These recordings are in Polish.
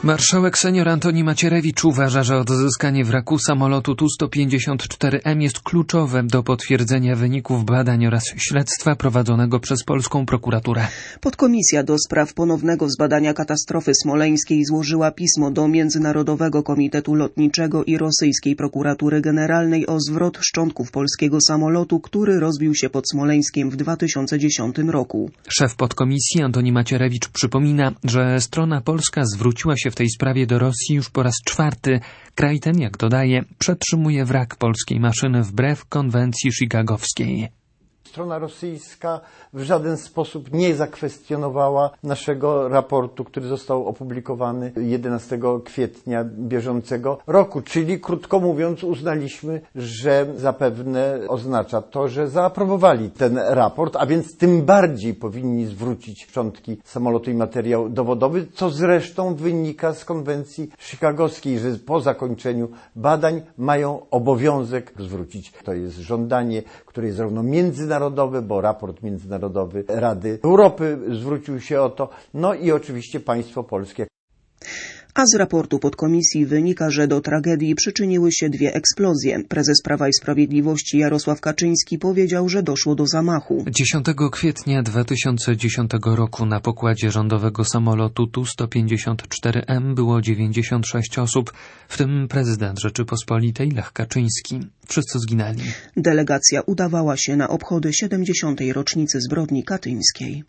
Marszałek senior Antoni Macierewicz uważa, że odzyskanie wraku samolotu Tu-154M jest kluczowe do potwierdzenia wyników badań oraz śledztwa prowadzonego przez polską prokuraturę. Podkomisja do spraw ponownego zbadania katastrofy smoleńskiej złożyła pismo do Międzynarodowego Komitetu Lotniczego i rosyjskiej prokuratury generalnej o zwrot szczątków polskiego samolotu, który rozbił się pod Smoleńskiem w 2010 roku. Szef podkomisji Antoni Macierewicz przypomina, że strona polska zwróciła się w tej sprawie do Rosji już po raz 4. Kraj ten, jak dodaje, przetrzymuje wrak polskiej maszyny wbrew konwencji chicagowskiej. Strona rosyjska w żaden sposób nie zakwestionowała naszego raportu, który został opublikowany 11 kwietnia bieżącego roku. Czyli, krótko mówiąc, uznaliśmy, że zapewne oznacza to, że zaaprobowali ten raport, a więc tym bardziej powinni zwrócić szczątki samolotu i materiał dowodowy, co zresztą wynika z konwencji chicagowskiej, że po zakończeniu badań mają obowiązek zwrócić. To jest żądanie, które jest zarówno międzynarodowe, bo raport międzynarodowy Rady Europy zwrócił się o to, no i oczywiście państwo polskie. A z raportu podkomisji wynika, że do tragedii przyczyniły się 2 eksplozje. Prezes Prawa i Sprawiedliwości Jarosław Kaczyński powiedział, że doszło do zamachu. 10 kwietnia 2010 roku na pokładzie rządowego samolotu Tu-154M było 96 osób, w tym prezydent Rzeczypospolitej Lech Kaczyński. Wszyscy zginęli. Delegacja udawała się na obchody 70. rocznicy zbrodni katyńskiej.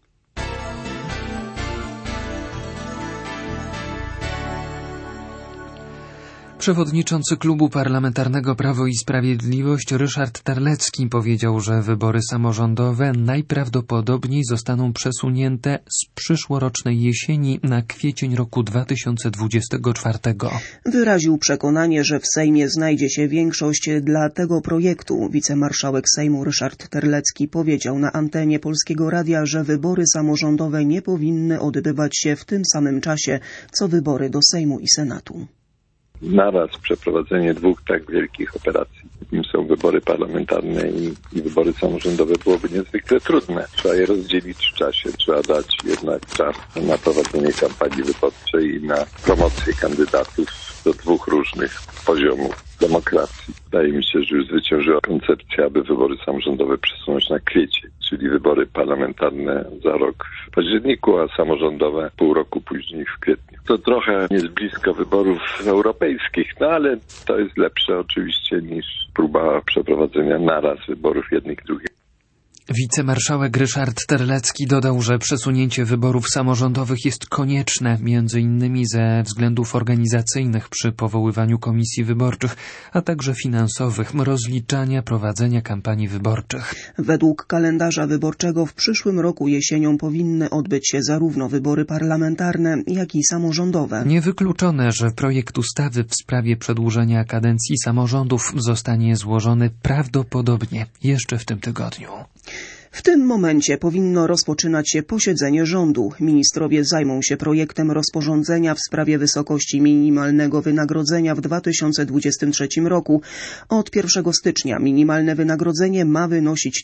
Przewodniczący Klubu Parlamentarnego Prawo i Sprawiedliwość Ryszard Terlecki powiedział, że wybory samorządowe najprawdopodobniej zostaną przesunięte z przyszłorocznej jesieni na kwiecień roku 2024. Wyraził przekonanie, że w Sejmie znajdzie się większość dla tego projektu. Wicemarszałek Sejmu Ryszard Terlecki powiedział na antenie Polskiego Radia, że wybory samorządowe nie powinny odbywać się w tym samym czasie, co wybory do Sejmu i Senatu. Naraz przeprowadzenie 2 tak wielkich operacji, jakim są wybory parlamentarne i wybory samorządowe, byłoby niezwykle trudne. Trzeba je rozdzielić w czasie, trzeba dać jednak czas na prowadzenie kampanii wyborczej i na promocję kandydatów do 2 różnych poziomów demokracji. Wydaje mi się, że już zwyciężyła koncepcja, aby wybory samorządowe przesunąć na kwiecień, czyli wybory parlamentarne za rok w październiku, a samorządowe pół roku później w kwietniu. To trochę jest blisko wyborów europejskich, no ale to jest lepsze oczywiście niż próba przeprowadzenia naraz wyborów jednych i drugich. Wicemarszałek Ryszard Terlecki dodał, że przesunięcie wyborów samorządowych jest konieczne, między innymi ze względów organizacyjnych przy powoływaniu komisji wyborczych, a także finansowych, rozliczania prowadzenia kampanii wyborczych. Według kalendarza wyborczego w przyszłym roku jesienią powinny odbyć się zarówno wybory parlamentarne, jak i samorządowe. Niewykluczone, że projekt ustawy w sprawie przedłużenia kadencji samorządów zostanie złożony prawdopodobnie jeszcze w tym tygodniu. W tym momencie powinno rozpoczynać się posiedzenie rządu. Ministrowie zajmą się projektem rozporządzenia w sprawie wysokości minimalnego wynagrodzenia w 2023 roku. Od 1 stycznia minimalne wynagrodzenie ma wynosić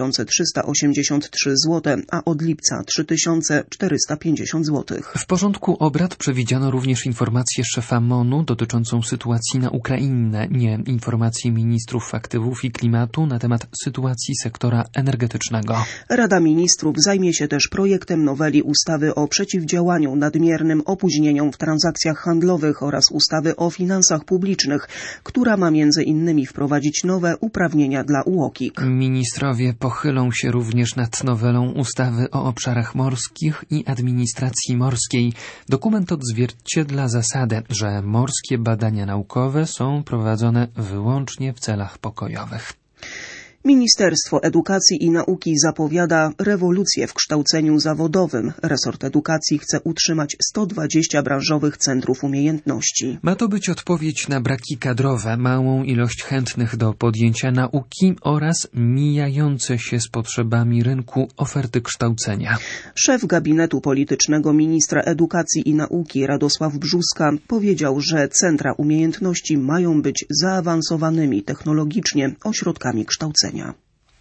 3383 zł, a od lipca 3450 zł. W porządku obrad przewidziano również informację szefa MON-u dotyczącą sytuacji na Ukrainie, informację ministrów aktywów i klimatu na temat sytuacji sektora energetycznego. Rada Ministrów zajmie się też projektem noweli ustawy o przeciwdziałaniu nadmiernym opóźnieniom w transakcjach handlowych oraz ustawy o finansach publicznych, która ma między innymi wprowadzić nowe uprawnienia dla UOKiK. Ministrowie pochylą się również nad nowelą ustawy o obszarach morskich i administracji morskiej. Dokument odzwierciedla zasadę, że morskie badania naukowe są prowadzone wyłącznie w celach pokojowych. Ministerstwo Edukacji i Nauki zapowiada rewolucję w kształceniu zawodowym. Resort edukacji chce utrzymać 120 branżowych centrów umiejętności. Ma to być odpowiedź na braki kadrowe, małą ilość chętnych do podjęcia nauki oraz mijające się z potrzebami rynku oferty kształcenia. Szef gabinetu politycznego ministra edukacji i nauki Radosław Brzuska powiedział, że centra umiejętności mają być zaawansowanymi technologicznie ośrodkami kształcenia.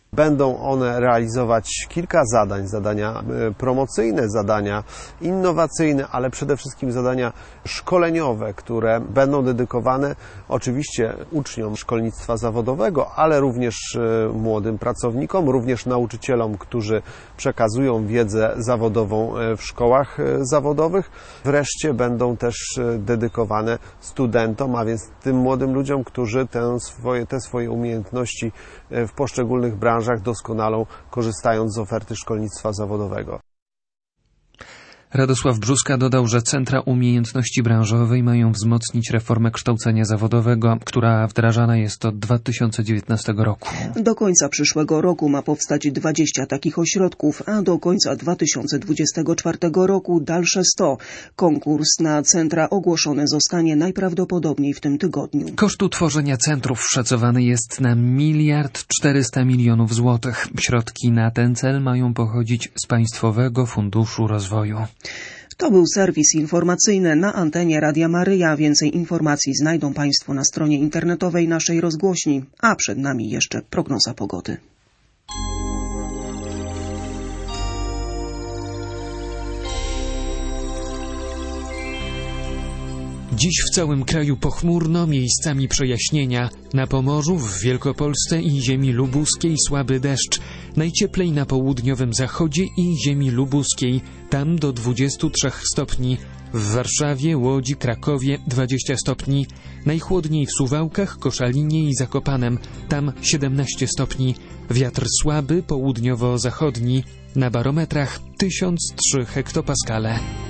Będą one realizować kilka zadań, zadania promocyjne, zadania innowacyjne, ale przede wszystkim zadania szkoleniowe, które będą dedykowane oczywiście uczniom szkolnictwa zawodowego, ale również młodym pracownikom, również nauczycielom, którzy przekazują wiedzę zawodową w szkołach zawodowych. Wreszcie będą też dedykowane studentom, a więc tym młodym ludziom, którzy te swoje umiejętności w poszczególnych branżach doskonalą, korzystając z oferty szkolnictwa zawodowego. Radosław Brzuska dodał, że Centra Umiejętności Branżowej mają wzmocnić reformę kształcenia zawodowego, która wdrażana jest od 2019 roku. Do końca przyszłego roku ma powstać 20 takich ośrodków, a do końca 2024 roku dalsze 100. Konkurs na centra ogłoszony zostanie najprawdopodobniej w tym tygodniu. Koszt utworzenia centrów szacowany jest na 1 400 000 000 złotych. Środki na ten cel mają pochodzić z Państwowego Funduszu Rozwoju. To był serwis informacyjny na antenie Radia Maryja. Więcej informacji znajdą Państwo na stronie internetowej naszej rozgłośni, a przed nami jeszcze prognoza pogody. Dziś w całym kraju pochmurno, miejscami przejaśnienia. Na Pomorzu, w Wielkopolsce i ziemi lubuskiej słaby deszcz. Najcieplej na południowym zachodzie i ziemi lubuskiej. Tam do 23 stopni. W Warszawie, Łodzi, Krakowie 20 stopni. Najchłodniej w Suwałkach, Koszalinie i Zakopanem. Tam 17 stopni. Wiatr słaby, południowo-zachodni. Na barometrach 1003 hektopaskale.